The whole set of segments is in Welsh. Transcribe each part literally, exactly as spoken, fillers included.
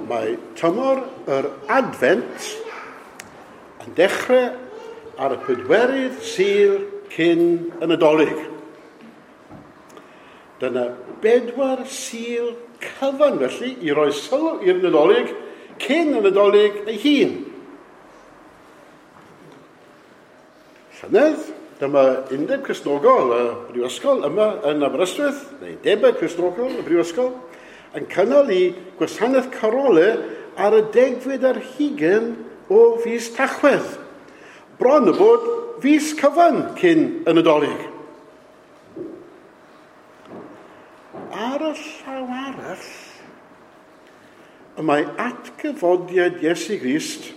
Mae tymor yr Advent yn dechrau ar y pedwerydd Sul cyn y Nadolig. Dyna bedwar Sul cyfan felly i roi sylw i'r Nadolig cyn y Nadolig ei hun. Llynedd, dyma undeb Cristnogol y Brifysgol yma yn Aberystwyth, neu debau Cristnogol y Brifysgol, yn cynnal i gwasanaeth carolau ar y degfed ar hugain o fis Tachwedd, bron y bod fis cyfan cyn y Nadolig. Ar y llaw arall, y mae atgyfodiad Iesu Grist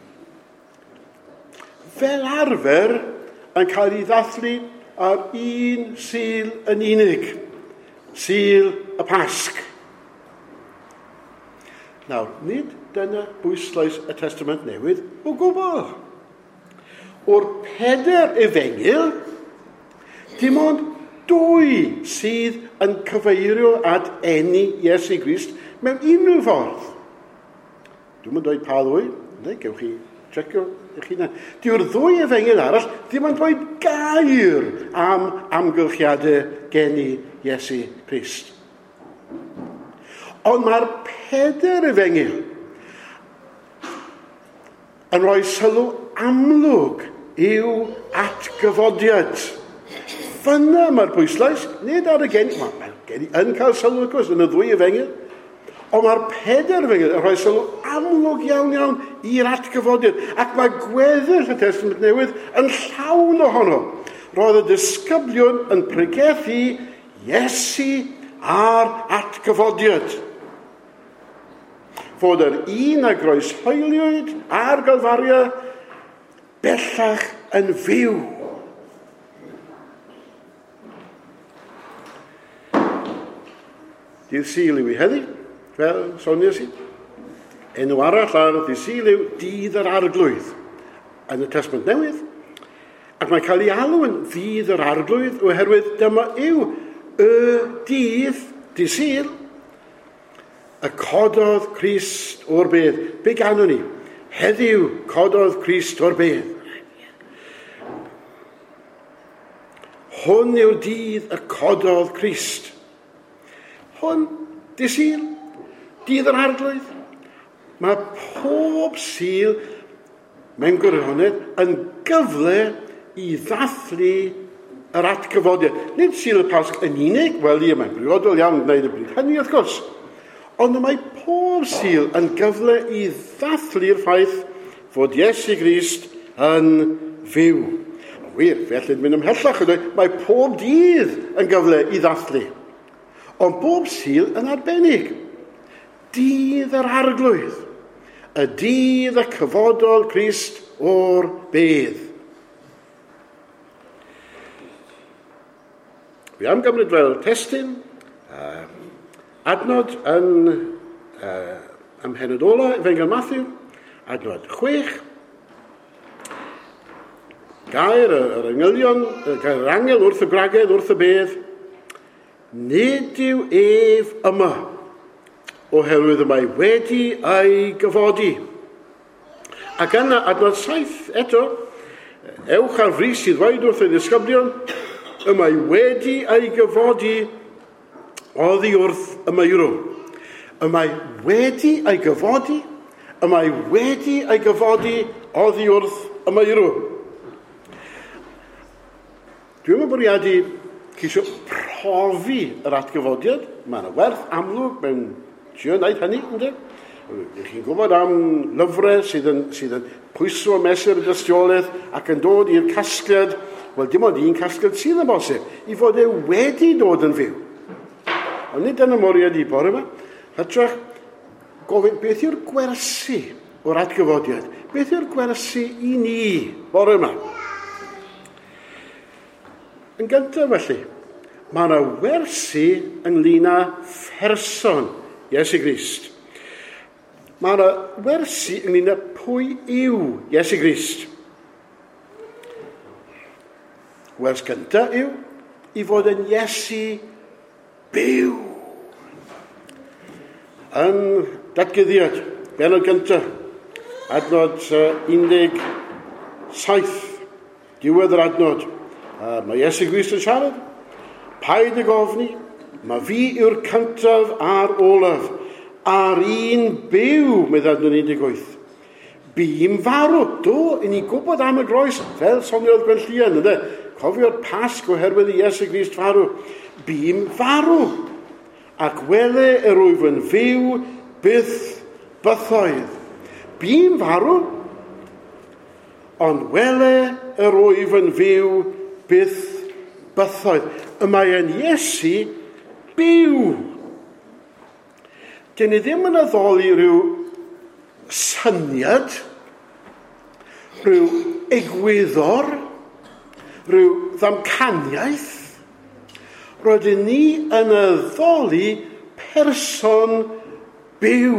fel arfer yn cael ei ddathlu ar un Sul yn unig, Sul y Pasg. Nawr, nid dyna bwyslais y Testament Newydd o gwbl. O'r peder Efengil, dim ond dwy sydd yn cyfeirio at eni Iesu Grist mewn unrhyw ffordd. Dwi'n mynd dweud pa ddwy, neu gewch chi checio eich hunan. Dyw'r ddwy Efengil arall ddim yn dweud gair am amgylchiadau geni Iesu Grist. Ond mae'r peder Efengil yn rhoi sylw amlwg i'w atgyfodiad. Fyna mae'r pwyslais, nid ar y geni, mae geni yn cael sylw wrth gwrs yn y ddwy Efengil, ond mae'r peder Efengil yn rhoi sylw amlwg iawn iawn i'r atgyfodiad. Ac mae gweddill y Testament Newydd yn llawn ohono. Roedd y disgyblion yn pregethu Iesu a'r atgyfodiad. Fod yr un a groeshoeliwyd a'r galfaria bellach yn fyw. Dydd Sul yw i heddi, fel soniais i. Enw arall ar dydd Sul yw Dydd yr Arglwydd yn y Testament Newydd. Ac mae cael ei alw yn Ddydd yr Arglwydd oherwydd dyma yw y dydd, dydd Sul, y cododd Crist o'r bedd. Be ganon ni? Heddiw cododd Crist o'r bedd. Hwn yw'r dydd y cododd Crist. Hwn, dydd Sul, dydd yr Arglwydd. Mae pob Sul mewn gwirionedd yn gyfle i ddathlu yr atgyfodiad. Nid Sul y Pasg yn unig, wel i mae'n briodol iawn gwneud y bryd hynny wrth gwrs. Ond mae pob Sul yn gyfle i ddathlu'r ffaith fod Iesu Grist yn fyw. Wir, felly mynd ymhellach ydy, mae pob dydd yn gyfle i ddathlu. Ond pob Sul yn arbennig. Dydd yr Arglwydd. Y dydd y cyfodol Crist o'r bedd. Fi am gymryd fel testyn, uh, adnod yn uh, ymhenod ola, Efengil Matthew, adnod chwech. Gair yr engylion, gair yr angel wrth y gwragedd, wrth y bedd. Nid yw ef yma, oherwydd y mae wedi ei gyfodi. Ac yna adnod saith eto, ewch ar frys i ddweud wrth y disgyblion, y mae wedi ei gyfodi oddi wrth y meirw. Y mae wedi ei gyfodi, y mae wedi ei gyfodi oddi wrth y meirw. Dwi'n yn bwriadu ceisio profi yr atgyfodiad. Mae'n werth amlwg mewn trio wneud hynny, ynddo? Chi'n gwybod am lyfrau sydd yn, sydd yn pwyso mesur y dystiolaeth ac yn dod i'r casgliad, wel dim ond un casgliad sydd yn bosib, i fod e wedi dod yn fyw. Ond nid yn y moriad i bore yma, hytrach gofyn beth yw'r gwersi o'r atgyfodiad? Beth yw'r gwersi i ni bore yma? Yn gyntaf felly, mae yna wersi ynglŷn â pherson Iesu Grist. Mae yna wersi ynglŷn â pwy yw Iesu Grist. Wers gyntaf yw i fod yn Iesu byw. Yn datgyddiad, benod gyntaf, adnod uh, un deg saith, diwedd yr adnod. Uh, mae Iesu Grist yn siarad, paid y gofni, mae fi yw'r cyntaf a'r olaf, a'r un byw, meddwl yn un deg wyth. Bym farw, do, i ni gwybod am y groes, fel soniodd Gwenllian, ynddo? Cofio'r Pasg oherwydd i Iesu Grist farw. Bym farw, ac wele yr wyf yn fyw byth bythoedd. Bym farw, ond wele yr wyf yn fyw byth bythoedd. Y mae yn Iesu byw. Dyn ni ddim yn addoli rhyw syniad, rhyw egwyddor, rhyw ddamcaniaeth. Rydyn ni yn addoli person byw.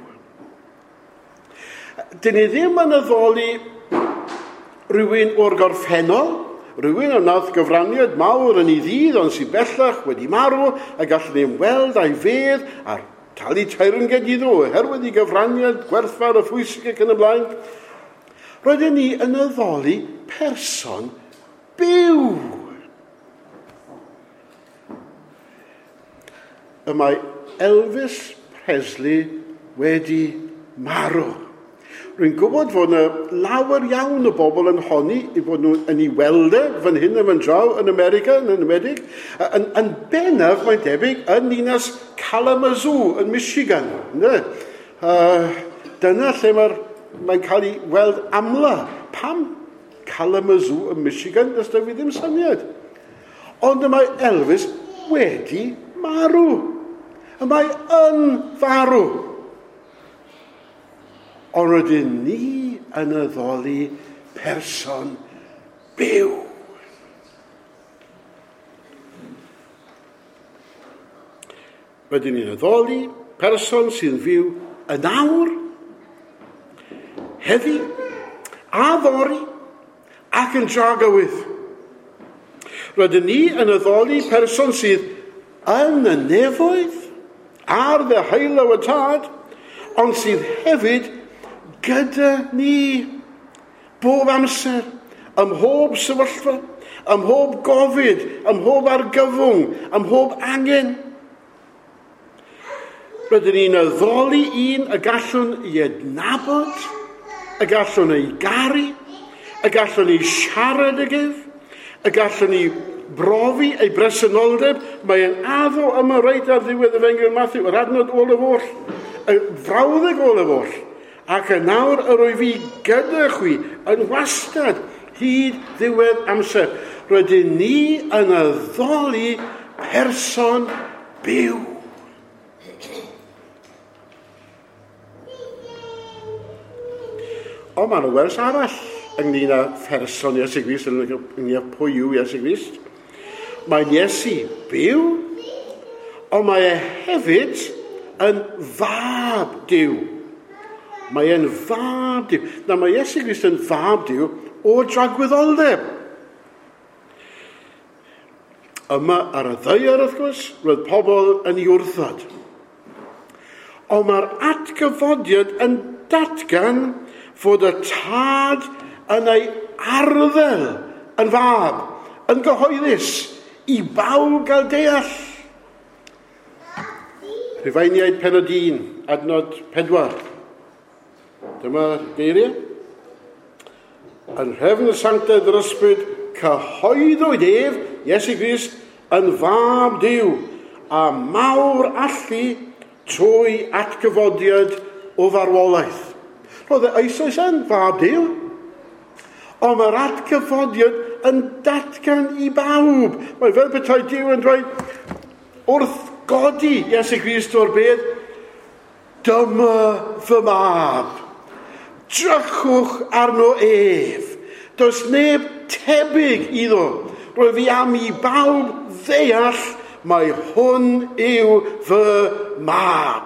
Dyn ni ddim yn addoli rhywun o'r gorffennol, rhywun yn nath gyfraniad mawr yn ei ddydd, ond sy'n bellach wedi marw, a gallwn ni ymweld a'i fedd a'r talu teyrnged iddo, oherwydd i gyfraniad gwerthfawr y phwysig ac yn y blaen. Rydyn ni yn addoli person byw. Y mae Elvis Presley wedi marw. Rwy'n gwybod fod yna lawer iawn o bobl yn honni i fod nhw yn ei weld e fan hyn a fan draw yn America, yn Ymedig. Yn, yn bennaf, mae'n debyg, yn Ninas Kalamazoo yn Michigan. Uh, dyna lle mae'n mae cael ei weld amla. Pam Kalamazoo yn Michigan? Does da fi ddim syniad. Ond y mae Elvis wedi marw. Y mae yn farw. Ond rydyn ni yn addoli person byw. Rydyn ni'n addoli person sy'n fyw yn awr, heddi, a ddori, ac yn dragawydd. Rydyn ni yn addoli person sydd yn y nefoedd, ar ddeheulaw y tad, ond sydd hefyd gyda ni bob amser, ym mhob sefyllfa, ym mhob gofid, ym mhob argyfwng, ym mhob angen. Rydyn ni'n addoli un y gallwn i adnabod, y gallwn ei garu, y gallwn i siarad ag ef, y gallwn i brofi ei bresenoldeb. Mae'n addo yma reit ar ddiwedd y Fengil Matthew, yr adnod olaf oll, y frawddeg olaf oll. Ac yn nawr yr o'i fi gyda chwi yn wastad hyd ddiwedd amser. Rydyn ni yn addoli person byw. O, mae'n o wers arall ynglyn â pherson Iesu Grist, ynglyn â pwy yw Iesu Grist. Mae'n Iesu byw, ond mae e hefyd yn fab Duw. Mae e'n fab Duw. Na, mae Iesu Grist yn fab Duw o dragwyddoldeb. Yma ar y ddaear, wrth gwrs, roedd pobl yn ei wrthod. Ond mae'r atgyfodiad yn datgan fod y tad yn ei arddel yn fab, yn gyhoeddus, i bawb gael deall. Rhufeiniaid pennod un, adnod pedwar. Dyma geiriau. Yn rhefn y sanctaidd yr ysbryd, cyhoeddwyd ef, Iesu Grist, yn fab Duw, a mawr allu trwy atgyfodiad o farwolaeth. Roedd e eisoes yn fab Duw, ond mae'r atgyfodiad yn datgan i bawb. Mae fel petai Duw yn dweud, wrth godi Iesu Grist o'r bedd, dyma fy mab. Drychwch arno ef. Does neb tebyg iddo. Roedd fi am i bawb ddeall mai hwn yw fy mab.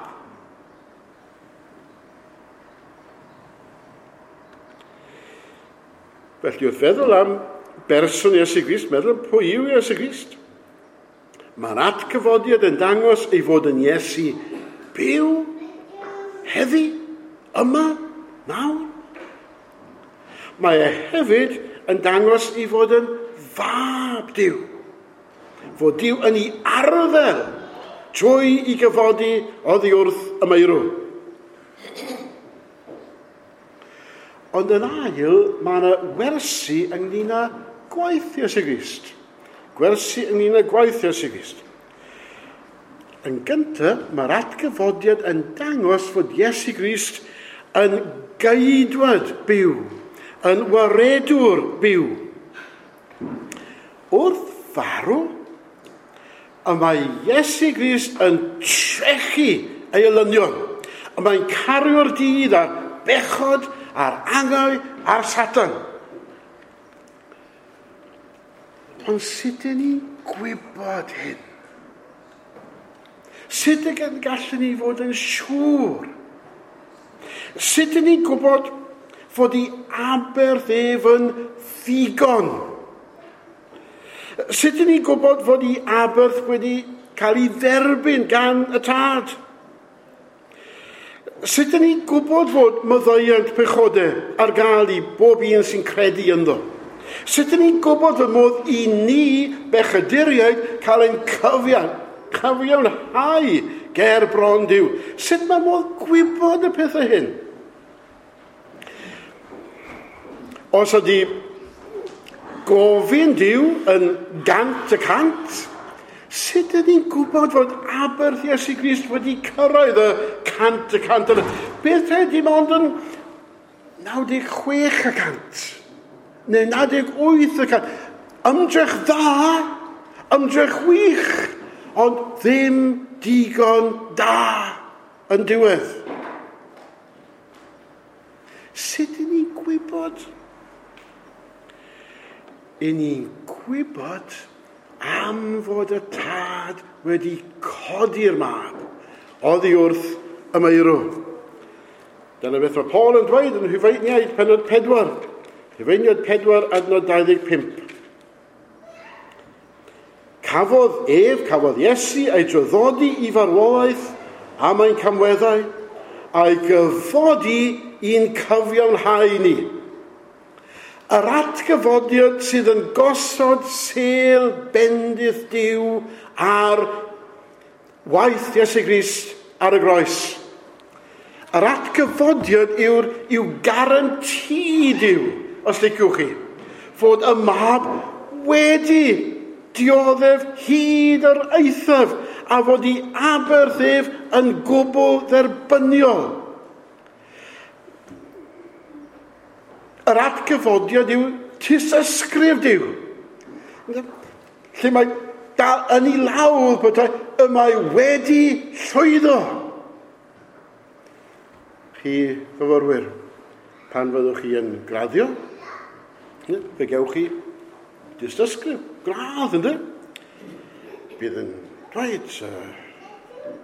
Felly wrth feddwl am berson Iesu Grist, meddwl pwy yw Iesu Grist. Mae'r atgyfodiad yn dangos ei fod yn Iesu byw, heddi, yma, nawr. Mae e hefyd yn dangos i fod yn fab Duw. Fod Duw yn ei arddel trwy i gyfodi oddi wrth y meirw. Ond yn ail, mae yna wersi ynglyn â gwaith Iesu Grist. Gwersi ynglyn â gwaith Iesu Grist. Yn gyntaf, mae'r atgyfodiad yn dangos fod Iesu Grist yn gaedwad byw, yn waredwr byw. Wrth farw, y mae Iesu Grist yn trechu ei olynion. Y mae'n cario'r dydd a'r bechod a'r angau a'r Satan. Ond sut ydyn ni'n gwybod hyn? Sut ydyn gallen ni fod yn siŵr? Sut ydyn ni'n gwybod fod i Aberthef yn ddigon? Sut ydyn ni'n gwybod fod i Aberth wedi cael ei dderbyn gan y tad? Sut ydyn ni'n gwybod fod myddeiant pechodau ar gael i bob un sy'n credu ynddo? Sut ydyn ni'n gwybod fod modd i ni bechaduriaid cael ein cyfiawn, cyfiawnhau ger bron Duw? Sut mae modd gwybod y pethau hyn? Os ydy gofyn Duw yn gant y cant, sut ydyn ni'n gwybod fod Aberth Iesu Grist wedi cyrraedd y cant y cant yna? Beth pe dim ond yn naw deg chwech y cant, neu naw deg wyth y cant. Ymdrech dda, ymdrech wych, ond ddim digon da yn diwedd. Sut ydyn ni'n gwybod? I ni'n gwybod am fod y tad wedi codi'r mab oddi wrth y meirw. Dyna beth mae Paul yn dweud yn Rhufeiniaid pennod pedwar. Rhufeiniaid pedwar adnod dau ddeg pump. Cafodd ef, cafodd Iesu ei draddodi i farwolaeth am ein camweddau a'i gyfodi i'n cyfiawnhau ni. Yr atgyfodiad sydd yn gosod sêl bendith Duw ar waith Iesu Grist ar y groes. Yr atgyfodiad yw'r yw garanti Duw, os liciwch chi, fod y mab wedi dioddef hyd yr eithaf a fod i Aberthef yn gwbl dderbyniol. Yr atgyfodiad yw tysysgrif Duw. Lle mae dal yn ei lawdd bod y mae wedi llwyddo. Chi, fyfyrwyr, pan fyddwch chi yn graddio, fe gewch chi tysysgrif, gradd, ynddo? Bydd yn dweud, uh,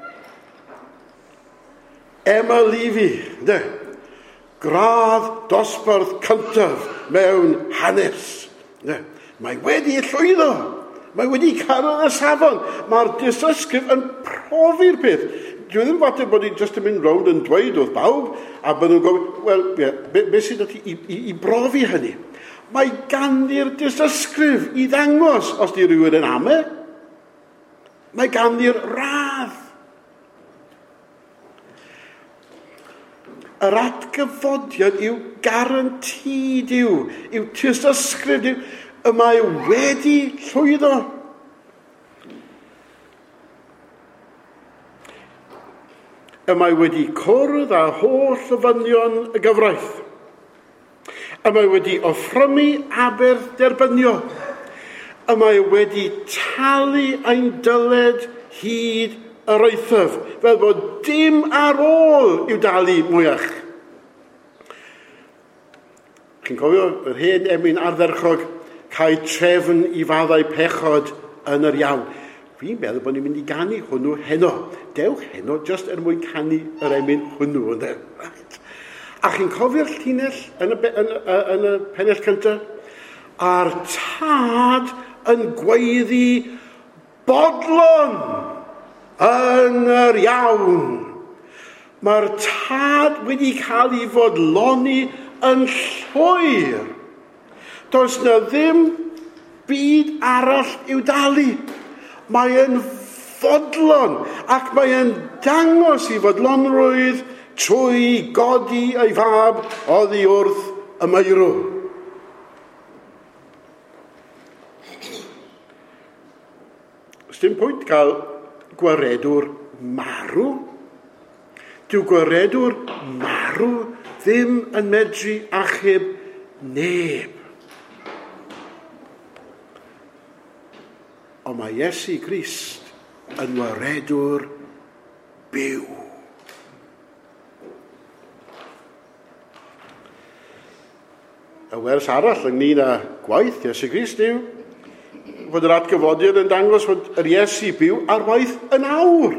Emma Levy, ynddo? Gradd dosbarth cyntaf mewn hanes. Mae wedi llwyddo. Mae wedi cyrraedd y safon. Mae'r dysysgrif yn profi'r peth. Dwi ddim fater bod i'n just yn mynd rownd yn dweud wrth bawb, a bod nhw'n gofyn, wel, yeah, be, be sydd wedi i, i, i brofi hynny? Mae ganddi'r dysysgrif i ddangos os di rhywun yn ame. Mae ganddi'r radd. Yr atgyfodiad yw garanti Duw, yw tysysgrif Duw, y mae wedi llwyddo. Y mae wedi cwrdd â holl ofynion y gyfraith. Y mae wedi offrymu Aberth derbynio. Y mae wedi talu ein dyled hyd yr eithaf, fel bod dim ar ôl i'w dalu mwyach. Chi'n cofio yr hen emyn ardderchog, cael trefn i faddau pechod yn yr iawn. Fi'n meddwl bod ni'n mynd i ganu hwnnw heno. Dewch heno, just er mwyn canu yr emyn hwnnw. Right. A chi'n cofio'r llinell yn y, yn, y, yn y pennell cyntaf? A'r tad yn gweiddi bodlon yn yr iawn. Mae'r tad wedi cael ei fodloni yn llwyr. Does na ddim byd arall i'w dalu. Mae yn fodlon ac mae yn dangos ei fodlonrwydd trwy godi ei fab oddi wrth y meirw. Dim pwynt cael gwaredwr marw. Dyw gwaredwr marw ddim yn medru achub neb. Ond mae Iesu Grist yn waredwr byw. Y wers arall ynglyn â gwaith Iesu Grist yw fod yr atgyfodiad yn dangos fod yr Iesu byw ar waith yn awr.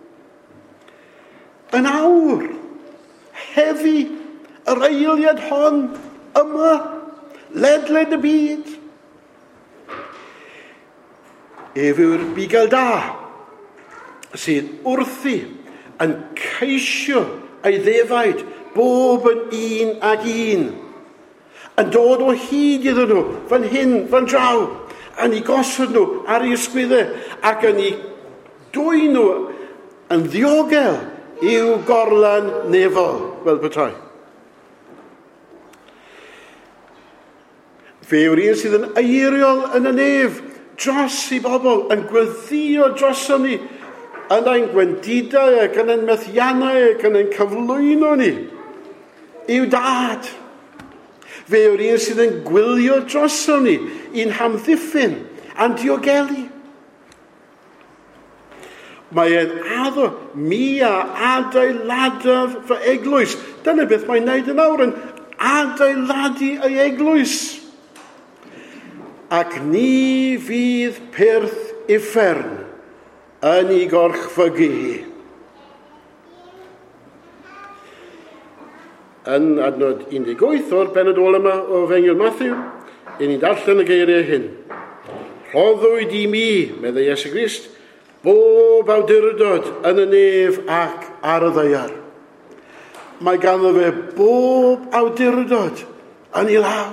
Yn awr. Heddi yr eiliad hon yma, ledled y byd. Ef yw'r bugel da sydd wrthi yn ceisio ei ddefaid bob yn un ag un. Yn dod o hyd iddyn nhw, fan hyn, fan draw, yn ei gosod nhw ar ei ysgwyddau ac yn ei dwy nhw yn ddiogel i'w gorlan nefol, fel petai. Fe yw'r un sydd yn eiriol yn y nef dros i bobl, yn gweddio droson ni, yn ein gwendidau ac yn ein methiannau ac yn ein cyflwyno ni, i'w dad. Fe yw'r un sydd yn gwylio droson ni, i'n hamddiffyn a'n diogelu. Mae e'n addo mi a adeiladaf fy eglwys. Dyna beth mae'n neud yn awr, yn adeiladu ei eglwys. Ac ni fydd pyrth uffern yn ei gorchfygu. Yn adnod un deg wyth o'r benodol yma o Efengyl Matthew, i ni'n darllen y geiriau hyn. Rhoddwyd i mi, meddai Iesu Grist, bob awdurdod yn y nef ac ar y ddeiar. Mae ganddo fe bob awdurdod yn ei law.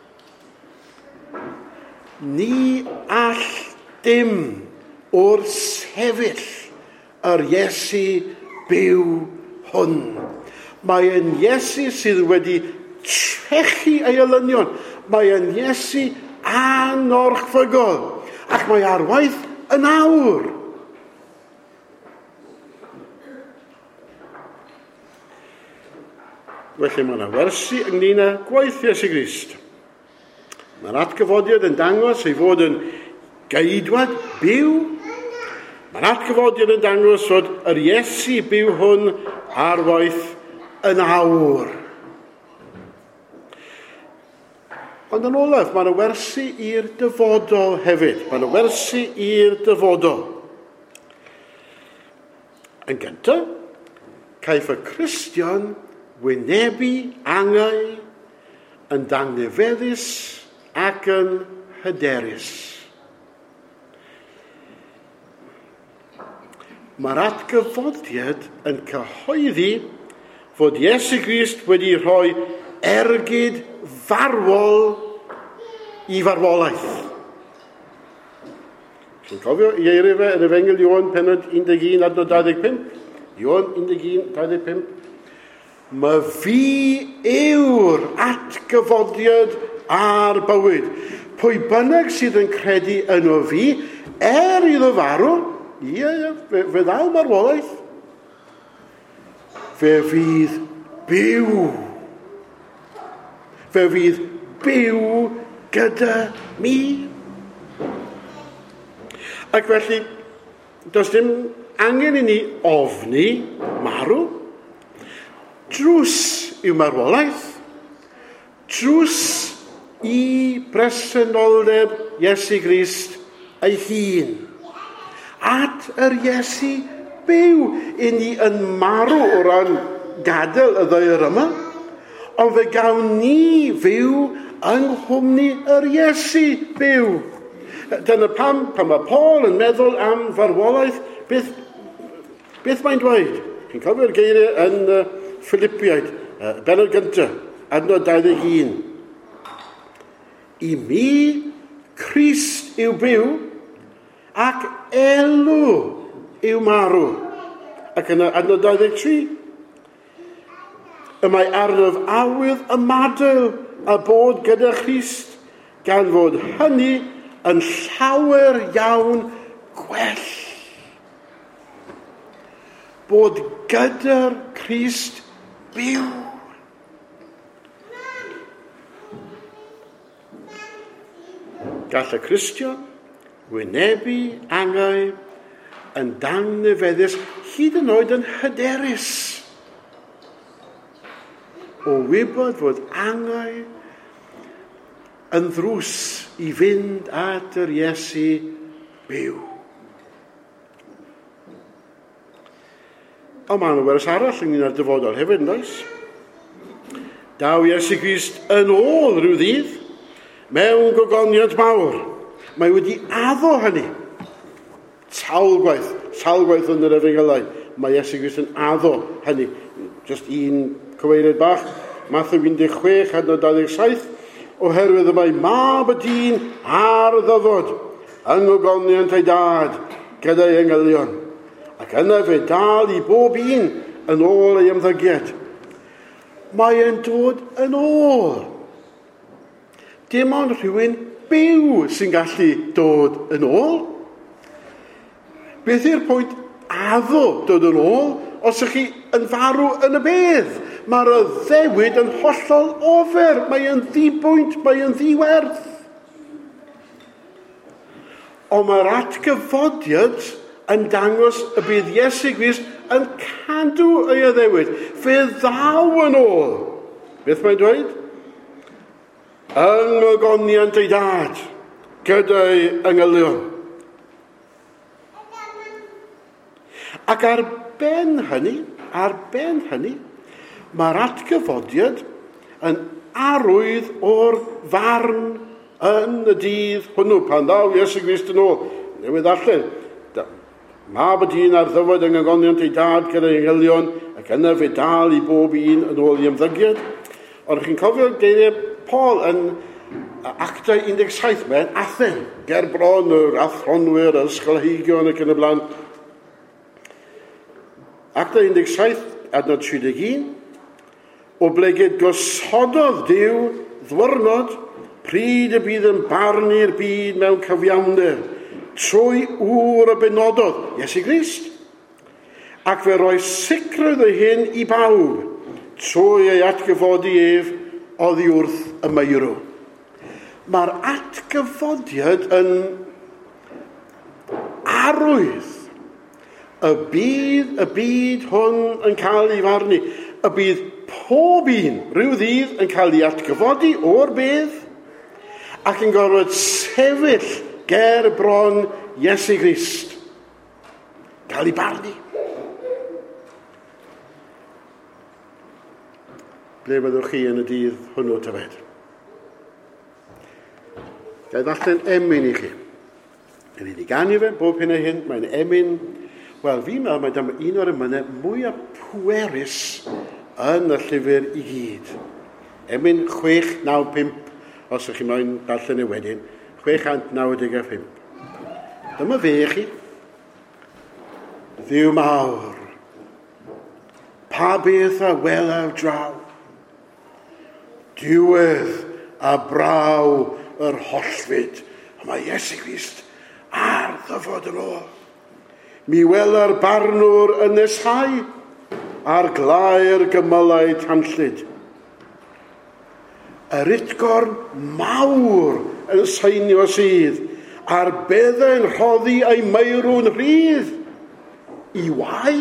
Ni all dim o'r sefyll yr Iesu byw hwn. Mae yn Iesu sydd wedi trechu ei olynion. Mae yn Iesu anorchfygol. Ac mae ar waith yn awr. Felly mae yna wersi ynglyn â gwaith Iesu Grist. Mae'r atgyfodiad yn dangos ei fod yn geidwad byw. Mae'r atgyfodiad yn dangos fod yr Iesu byw hwn ar waith yn awr. Ond yn olaf, mae yna wersi i'r dyfodol hefyd. Mae yna wersi i'r dyfodol. Yn gyntaf, caiff y Cristion wynebu angau yn dangnefeddus ac yn hyderus. Mae'r atgyfodiad yn cyhoeddi fod Iesu Grist wedi rhoi ergyd farwol i farwolaeth. Chi'n cofio i eirio fe yn Efengyl Ioan pennod un deg un adnod dau ddeg pump? Ioan un deg un dau ddeg pump. Mae fi yw'r atgyfodiad a'r bywyd. Pwy bynnag sydd yn credu yno fi, er iddo farw, ie, ie, fe, fe ddaw marwolaeth. Fe fydd byw. Fe fydd byw gyda mi. Ac felly, does dim angen i ni ofni marw. Drws yw marwolaeth. Drws i presenoldeb Iesu Grist ei hun. At yr Iesu byw. I ni yn marw o ran gadael y ddaear yma. Ond fe gawn ni fyw yng nghwmni yr Iesu byw. Dyna pam, pan mae Paul yn meddwl am farwolaeth, beth, beth mae'n dweud? Chi'n cofio'r geiriau yn uh, Philippiaid, uh, benod gyntaf, adnod dau ddeg un. I mi, Crist yw byw, ac elw yw marw. Ac yn adnod dau ddeg tri. Y mae arnaf awydd y madael a bod gyda Christ, gan fod hynny yn llawer iawn gwell. Bod gyda'r Christ byw. Gall y Cristion wynebu angau yn dangnefeddus hyd yn oed yn hyderus o wybod fod angau yn ddrws i fynd at yr Iesu byw. O ma'n wers arall ynglyn â'r dyfodol hefyd, oes? Daw Iesu Grist yn ôl rhyw ddydd mewn gogoniad mawr. Mae wedi addo hynny. Sawl gwaith, sawl gwaith yn yr Efengylau. Mae Iesu Grist yn addo hynny. Just un cyfeiriad bach, Mathew un deg chwech, adnod dau ddeg saith, oherwydd y mae mab y dyn ar ddyfod yn gogoniant ei dad gyda'i englynion, ac yna fe dal i bob un yn ôl ei ymddygiad. Mae e'n dod yn ôl. Dim ond rhywun byw sy'n gallu dod yn ôl. Beth yw'r pwynt addo dod yn ôl os ych chi yn farw yn y bedd? Mae'r addewid yn hollol ofer. Mae e'n ddibwynt, mae e'n ddiwerth. Ond mae'r atgyfodiad yn dangos y bydd Iesu Grist yn cadw ei addewid. Fe ddaw yn ôl. Beth mae'n dweud? Yng ngogoniant ei dad gyda'i englynion. Ac ar ben hynny, ar ben hynny, mae'r atgyfodiad yn arwydd o'r farn yn y dydd hwnnw, pan ddaw Iesu Grist yn ôl. Newydd allan, mab y dyn ar ddyfod yng ngogoniant ei dad gyda'i englynion, ac yna fe dal i bob un yn ôl i ymddygiad. Ond chi'n cofio geiriau Paul yn Actau un deg saith, mae'n Athen, ger bron yr athronwyr, yr ysgolheigion ac yn y blaen. Actau un deg saith, adnod tri deg un, o blegyd gosododd Duw ddwyrnod pryd y bydd yn barnu'r byd mewn cyfiawnder trwy ŵr y benododd Iesu Grist, ac fe roi sicrwydd o hyn i bawb trwy ei atgyfodi ef oddi wrth y meirw. Mae'r atgyfodiad yn arwydd y bydd y byd hwn yn cael ei farnu. Y bydd pob un rhyw ddydd yn cael ei atgyfodi o'r bedd ac yn gorfod sefyll ger bron Iesu Grist. Cael ei barnu. Ble byddwch chi yn y dydd hwnnw tybed? Gael allan emyn i chi. Yn ei ganu fe, bob hyn a hyn, mae'n emyn. Wel, fi'n meddwl mae dyma un o'r emynau mwyaf pwerus yn y llyfr i gyd. Emyn chwech naw pump, os ych chi moyn darllen y wedyn, chwech cant naw deg a pump. Dyma fe chi. Dduw mawr, pa beth a welaf draw, diwedd a braw yr hollfyd. Mae Iesu Grist ar ddyfod yn ôl. Mi wela'r barnwr yn nesau ar glaer gymylau tanllyd. Yr utgorn mawr yn seinio sydd a'r beddau'n rhoddi ei meirw'n rhydd i wai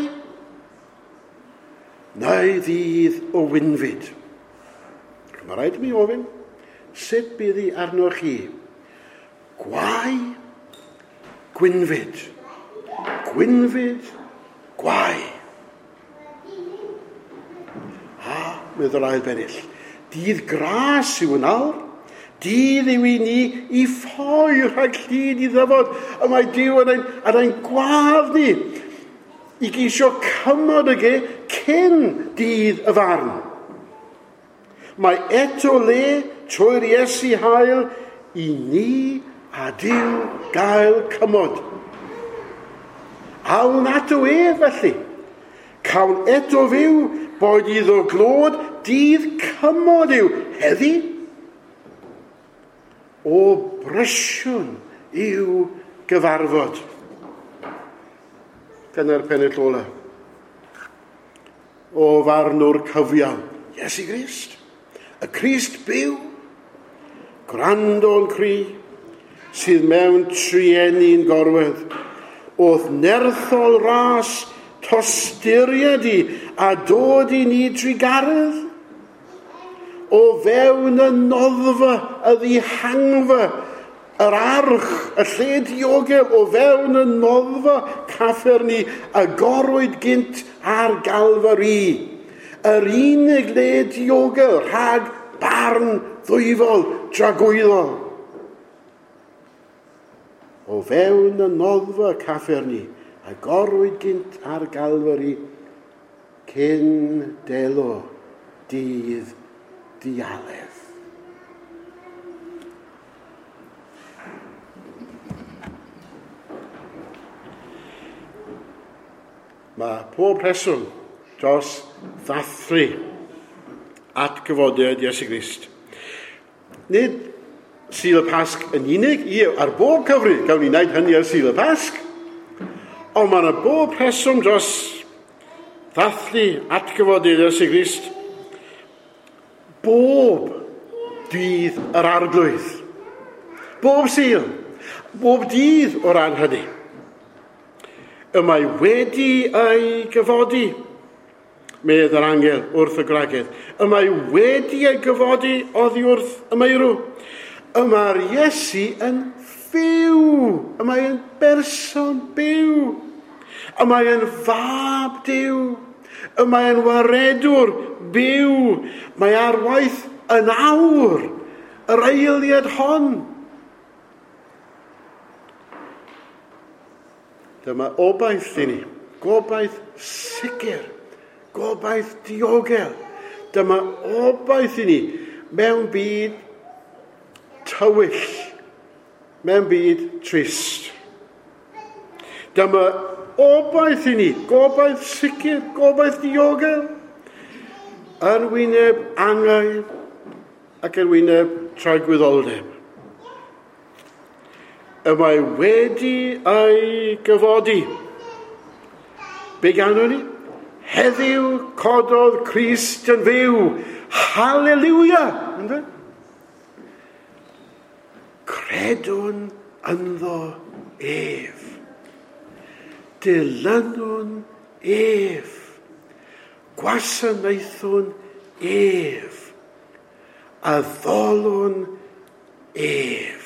neu ddydd o wynfyd. Mae rhaid mi ofyn, sut bydd hi arnoch chi? Gwai, gwynfyd. Gwynfyd, gwai. A, meddwl rhaid bennill. Dydd gras yw nawr. Dydd yw i ni i ffoi rhag llun i ddyfod. A mae Duw yn ein, yn ein gwadd ni. i geisio cymod y ge cyn dydd y farn. Mae eto le trwy'r Iesu hael i ni a Dyw gael cymod. Awn ato e felly, cawn eto fyw bod iddo glod dydd cymod yw heddi. O brysiwn yw gyfarfod. Dyna'r pennill ola. O farnwr cyfiawn, Iesu Grist. Y Crist byw, gwrando'n cri, sydd mewn trienni'n gorwedd. Oedd nerthol ras tosturiad i a dod i ni drigaredd. O fewn y noddfa, y ddihangfa, yr arch, y lle diogel, o fewn y noddfa caffer ni, a gorwyd gynt ar Galfari. Yr unig le diogel rhag barn ddwyfol dragwyddol. O fewn y noddfa caffer ni, a gorwyd gynt ar Galfari, cyn delo dydd dialedd. Mae pob rheswm dros ddathru atgyfodiad Iesu Grist. Nid Sul y Pasg yn unig, i ar bob cyfri gawn ni wneud hynny ar Sul y Pasg, ond mae yna bob rheswm dros ddathlu atgyfodiad Iesu Grist bob dydd yr arglwydd. Bob Sul, bob dydd o ran hynny. Y mae wedi ei gyfodi, medd yr angel wrth y gwragedd. Y mae wedi ei gyfodi oddi wrth y meirw. Y mae'r Iesu yn fyw. Y mae yn berson byw. Y mae yn fab Duw. Y mae yn waredwr byw. Mae ar waith yn awr yr eiliad hon. Dyma obaith i ni, gobaith sicr, gobaith diogel. Dyma obaith i ni mewn byd tywyll, mewn byd trist. Dyma obaith i ni, gobaith sicr, gobaith diogel, yn wyneb angau ac yn wyneb tragwyddoldeb. Y mae wedi ei gyfodi. Be ganwn ni? Heddiw cododd Crist yn fyw. Halleluia! Credwn ynddo ef. Dilynwn ef. Gwasanaethwn ef. Addolwn ef.